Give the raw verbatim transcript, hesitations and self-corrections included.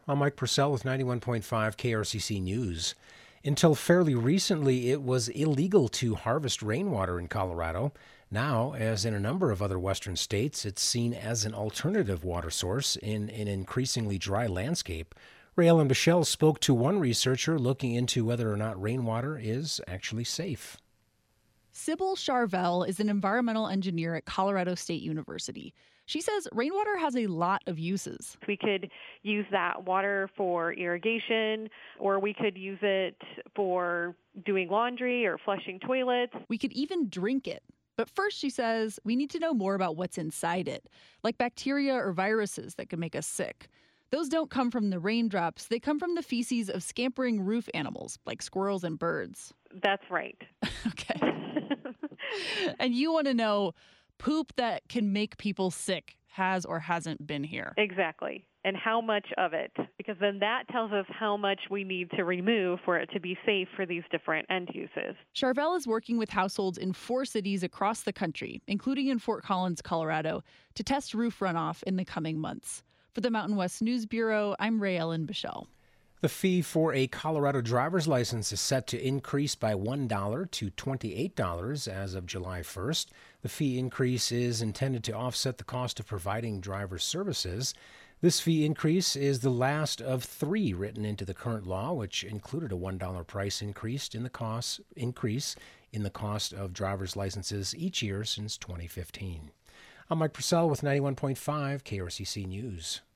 I'm Mike Purcell with ninety-one point five K R C C News. Until fairly recently, it was illegal to harvest rainwater in Colorado. Now, as in a number of other western states, it's seen as an alternative water source in an increasingly dry landscape. Ray Ellen Bichelle spoke to one researcher looking into whether or not rainwater is actually safe. Sybil Charvel is an environmental engineer at Colorado State University. She says rainwater has a lot of uses. We could use that water for irrigation, or we could use it for doing laundry or flushing toilets. We could even drink it. But first, she says, we need to know more about what's inside it, like bacteria or viruses that could make us sick. Those don't come from the raindrops. They come from the feces of scampering roof animals, like squirrels and birds. That's right. Okay. And you want to know poop that can make people sick has or hasn't been here. Exactly. And how much of it, because then that tells us how much we need to remove for it to be safe for these different end uses. Charvel is working with households in four cities across the country, including in Fort Collins, Colorado, to test roof runoff in the coming months. For the Mountain West News Bureau, I'm Ray Ellen Bichelle. The fee for a Colorado driver's license is set to increase by one dollar to twenty-eight dollars as of July first. The fee increase is intended to offset the cost of providing driver services. This fee increase is the last of three written into the current law, which included a one dollar price increase in the cost increase in the cost of driver's licenses each year since twenty fifteen. I'm Mike Purcell with ninety-one point five K R C C News.